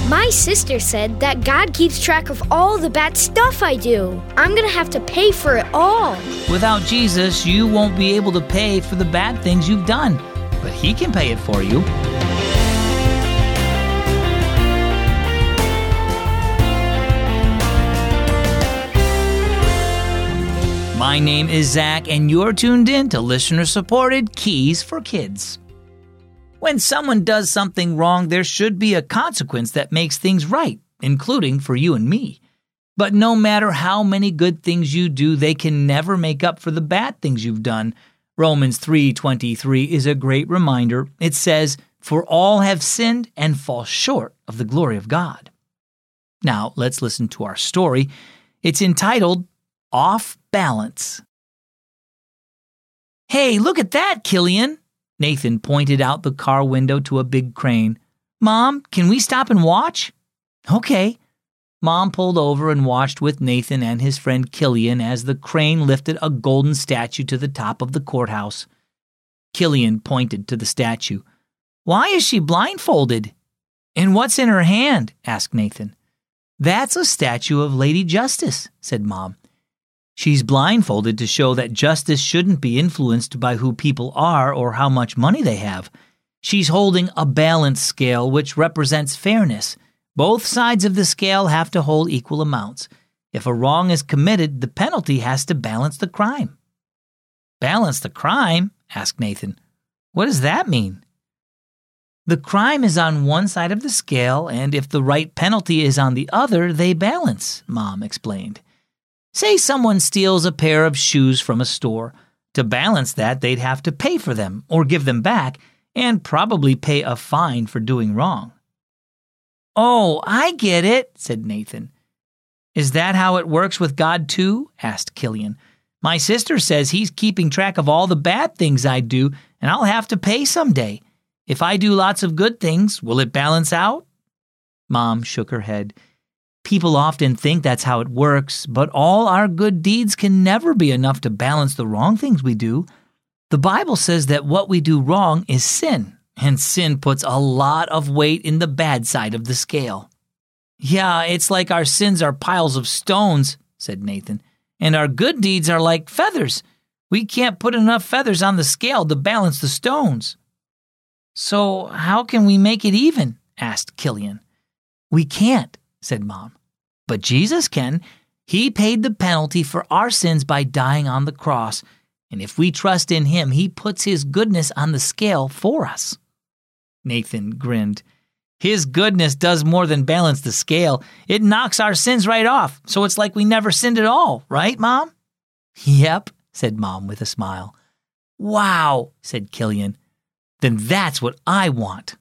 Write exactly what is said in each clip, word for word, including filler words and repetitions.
My sister said that God keeps track of all the bad stuff I do. I'm gonna have to pay for it all. Without Jesus, you won't be able to pay for the bad things you've done, but He can pay it for you. My name is Zach, and you're tuned in to listener-supported Keys for Kids. When someone does something wrong, there should be a consequence that makes things right, including for you and me. But no matter how many good things you do, they can never make up for the bad things you've done. Romans three twenty-three is a great reminder. It says, "For all have sinned and fall short of the glory of God." Now, let's listen to our story. It's entitled, Off Balance. "Hey, look at that, Killian!" Nathan pointed out the car window to a big crane. "Mom, can we stop and watch?" "Okay." Mom pulled over and watched with Nathan and his friend Killian as the crane lifted a golden statue to the top of the courthouse. Killian pointed to the statue. "Why is she blindfolded?" "And what's in her hand?" asked Nathan. "That's a statue of Lady Justice," said Mom. "She's blindfolded to show that justice shouldn't be influenced by who people are or how much money they have. She's holding a balance scale which represents fairness. Both sides of the scale have to hold equal amounts. If a wrong is committed, the penalty has to balance the crime." "Balance the crime?" asked Nathan. "What does that mean?" "The crime is on one side of the scale, and if the right penalty is on the other, they balance," Mom explained. Say someone steals a pair of shoes from a store. To balance that, they'd have to pay for them or give them back and probably pay a fine for doing wrong. "Oh, I get it," said Nathan. "Is that how it works with God too?" asked Killian. "My sister says He's keeping track of all the bad things I do, and I'll have to pay someday. If I do lots of good things, will it balance out?" Mom shook her head. "People often think that's how it works, but all our good deeds can never be enough to balance the wrong things we do. The Bible says that what we do wrong is sin, and sin puts a lot of weight in the bad side of the scale." "Yeah, it's like our sins are piles of stones," said Nathan, "and our good deeds are like feathers. We can't put enough feathers on the scale to balance the stones." "So how can we make it even?" asked Killian. "We can't," said Mom. "But Jesus can. He paid the penalty for our sins by dying on the cross, and if we trust in Him, He puts His goodness on the scale for us." Nathan grinned. "His goodness does more than balance the scale. It knocks our sins right off, so it's like we never sinned at all, right, Mom?" "Yep," said Mom with a smile. "Wow," said Killian. "Then that's what I want."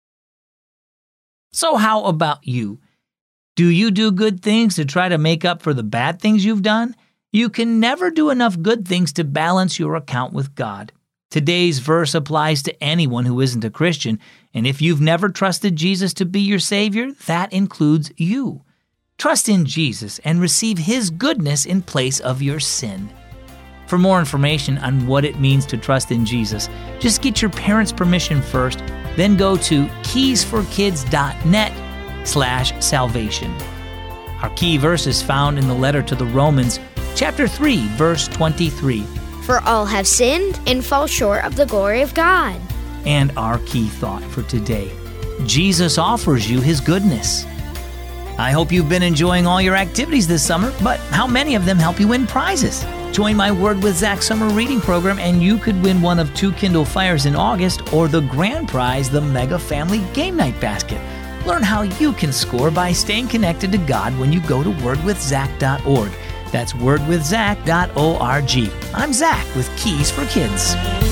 So how about you? Do you do good things to try to make up for the bad things you've done? You can never do enough good things to balance your account with God. Today's verse applies to anyone who isn't a Christian, and if you've never trusted Jesus to be your Savior, that includes you. Trust in Jesus and receive His goodness in place of your sin. For more information on what it means to trust in Jesus, just get your parents' permission first, then go to keysforkids.net slash salvation. Our key verse is found in the letter to the Romans, chapter three, verse twenty-three. "For all have sinned and fall short of the glory of God." And our key thought for today, Jesus offers you His goodness. I hope you've been enjoying all your activities this summer, but how many of them help you win prizes? Join my Word with Zach summer reading program and you could win one of two Kindle Fires in August or the grand prize, the Mega Family Game Night Basket. Learn how you can score by staying connected to God when you go to word with zach dot org. That's word with zach dot org. I'm Zach with Keys for Kids.